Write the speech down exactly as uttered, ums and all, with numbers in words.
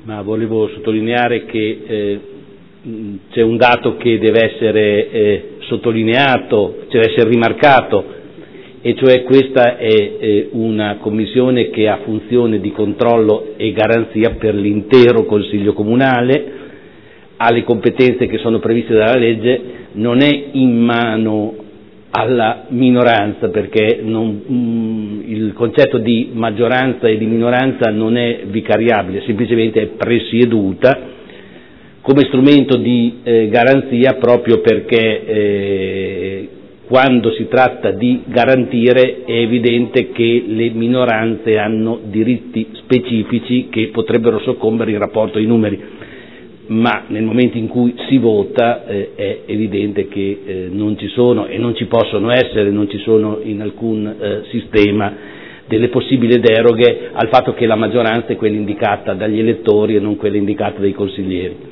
ma volevo sottolineare che eh, c'è un dato che deve essere eh, sottolineato, deve essere rimarcato, e cioè questa è eh, una commissione che ha funzione di controllo e garanzia per l'intero Consiglio Comunale, ha le competenze che sono previste dalla legge, non è in mano alla minoranza, perché non, mh, il concetto di maggioranza e di minoranza non è vicariabile, semplicemente è presieduta come strumento di eh, garanzia, proprio perché eh, quando si tratta di garantire è evidente che le minoranze hanno diritti specifici che potrebbero soccombere in rapporto ai numeri, ma nel momento in cui si vota eh, è evidente che eh, non ci sono e non ci possono essere, non ci sono in alcun eh, sistema delle possibili deroghe al fatto che la maggioranza è quella indicata dagli elettori e non quella indicata dai consiglieri.